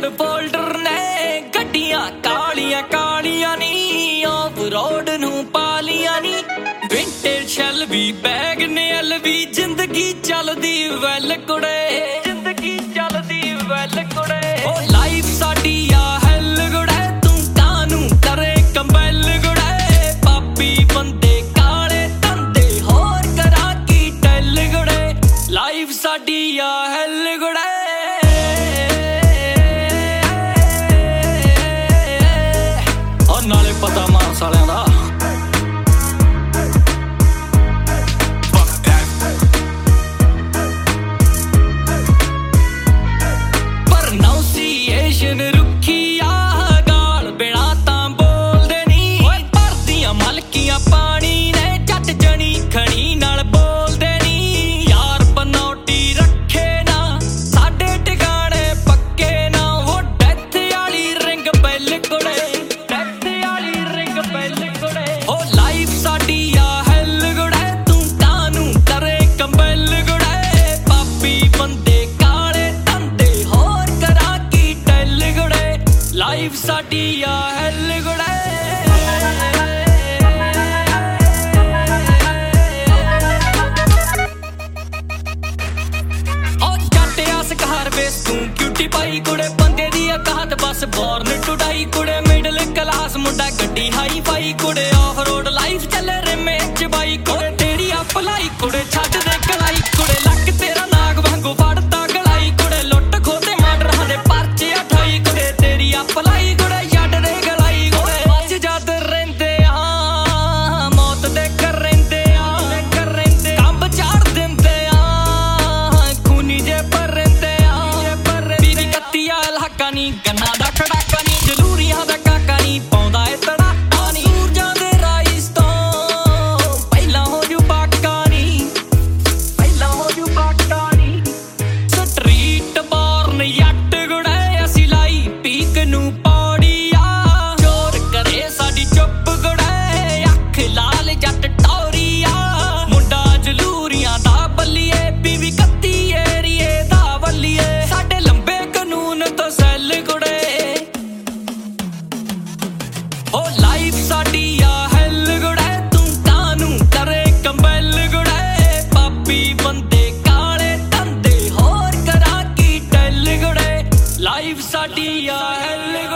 folder ਨੇ ਗੱਡੀਆਂ ਕਾਲੀਆਂ ਕਾਲੀਆਂ ਨੀ ਆਫ ਰੋਡ ਨੂੰ ਪਾਲੀਆਂ ਨੀ ਵਿੰਟੇਜ ਸ਼ੈਲਵੀ ਬੈਗ ਨੇ ਐਲਵੀ ਜ਼ਿੰਦਗੀ ਚੱਲਦੀ ਵੈਲ ਕੁੜੇ ਜ਼ਿੰਦਗੀ ਚੱਲਦੀ ਵੈਲ ਕੁੜੇ ਓ ਲਾਈਫ ਸਾਡੀ ਆ ਹੈਲ ਕੁੜੇ ਤੂੰ ਕਾਨੂੰ ਕਰੇ ਕੰਬੈਲ ਕੁੜੇ ਪਾਪੀ ਬੰਦੇ ਕਾਲੇ ਧੰਦੇ ਹੋਰ ਕਰਾਂ ਕੀ ਟੈਲ ਕੁੜੇ ਲਾਈਫ ਸਾਡੀ ਆ ਹੈਲ ਕੁੜੇ ਨਾਲੇ ਪਤਾ ਮਾਰ ਸਾਲਿਆਂ ਦਾ ਪ੍ਰਨਾਊਂਸੀਏਸ਼ਨ ਰੁੱਖੀ ਆ ਗਾਲ ਬਿਨਾ ਤਾਂ ਬੋਲਦੇ ਨੀ ਓਏ ਭਰਦੀਆਂ ਮਲਕੀਆਂ ਪਾਣੀ ਨੇ ਜੱਟ ਜਣੀ ਖਣੀ ਨਾਲ ਬੋਲਦੇ ਨੀ ਯਾਰ ਬਨੌਟੀ ਰੱਖੇ ਨਾ ਸਾਡੇ ਟਿਕਾਣੇ ਪੱਕੇ ਨਾ ਉਹ ਡੈਥ ਵਾਲੀ ਰਿੰਗ ਬੈਲ ਕੁੜੇ ਓ ਲਾਈਫ ਸਾਡੀ ਆ ਹੈਲ ਕੁੜੇ ਤੂੰ ਕਾਨੂੰ ਕਰੇ ਕੰਬੈਲ ਕੁੜੇ ਪਾਪੀ ਬੰਦੇ ਕਾਲੇ ਧੰਦੇ ਹੋਰ ਕਰਾਂ ਕੀ ਟੈਲ ਕੁੜੇ ਲਾਈਫ ਸਾਡੀ ਆ ਹੈਲ ਕੁੜੇ ਓ ਜੱਟ ਆਸ ਘਰ ਵੇਸ ਤੂੰ ਕਿਊਟੀ ਪਾਈ ਕੁੜੇ ਬੰਦੇ ਦੀ ਅਕਾਹਤ ਬਸ ਬੋਰਨ ਟੂ ਡਾਈ ਕੁੜੇ ਮਿਡਲ ਕਲਾਸ ਮੁੰਡਾ ਗੱਡੀ ਹਾਈ ਫਾਈ ਕੁੜੇ ਆਫ ਰੋਡ ਲਾਈਫ ਚੱਲੇ ਰਿਮੇ ਚ ਬਾਈ ਕੁੜੇ ਤੇਰੀ ਅਪਲਾਈ ਕੁੜੇ ਛੱਡ ਦੇ ਕਲਾਈ ਕੁੜੇ ਲੱਕ ਤੇਰਾ ਨਾਗ ਵਾਂਗੂ ਫੜਦਾ ਗਲਾਈ ਕੁੜੇ ਲੁੱਟ ਖੋਤੇ ਮਾਡਰਾਂ ਦੇ ਪਰਚੇ 28 ਕੁੜੇ ਤੇਰੀ ਅਪਲਾਈ ਕੁੜੇ ਛੱਡ ਦੇ ਗਲਾਈ ਕੁੜੇ ਅੱਜ ਜਦ ਰਹਿੰਦੇ ਆ ਮੌਤ ਦੇ ਕਰ ਰਹਿੰਦੇ ਆ ਕੰਬ ਚਾੜ ਦਿੰਦੇ ਆ ਖੂਨੀ ਜੇ ਪਰ ਰਹਿੰਦੇ ਆ ਬੀਬੀ ਕੱਤੀਆ ਇਲਾਕਾ ਨੀ ਗੰਨਾ ਦਾ ਖੜਾਕਾ ਨੀ ਜਲੂਰੀਆਂ ਦਾ ਕਾਕਾ ਨੀ ਪਾਉਂਦਾ ਏ ਤੜਾਕਾ ਨੀ ਸੂਰਜਾਂ ਦੇ ਰਾਈਸ ਤੋਂ ਪਹਿਲਾਂ ਹੋ ਜੂ ਬਾਕਾ ਨੀ ਸਟਰੀਟ ਬੋਰਨ ਜੱਟ ਗੁੜੇ ਅਸੀਂ ਲਾਈ ਪੀਕ ਨੂੰ ਪੌੜੀ ਆ ਚੋਰ ਕਰੇ ਸਾਡੀ ਚੁੱਪ ਗੁੜੇ ਅੱਖ ਲਾਲ ਜੱਟ ਟੌਰੀ ਆ ਮੁੰਡਾ ਜਲੂਰੀਆਂ ਦਾ ਬੱਲੀਏ ਬੀਵੀ ਕੱਤੀ ਏਰੀਏ ਦਾ ਬੱਲੀਏ ਸਾਡੇ ਲੰਬੇ ਕਾਨੂੰਨ ਤੋਂ ਸੈੱਲ ਗੁੜੇ ਓ ਲਾਈਫ ਸਾਡੀ ਆ ਹੈਲ ਕੁੜੇ ਤੂੰ ਕਾਨੂੰ ਕਰੇ ਕੰਬੈਲ ਕੁੜੇ ਪਾਪੀ ਬੰਦੇ ਕਾਲੇ ਧੰਦੇ ਹੋਰ ਕਰਾਂ ਕੀ ਟੈਲ ਕੁੜੇ ਲਾਈਫ ਸਾਡੀ ਆ ਹੈਲ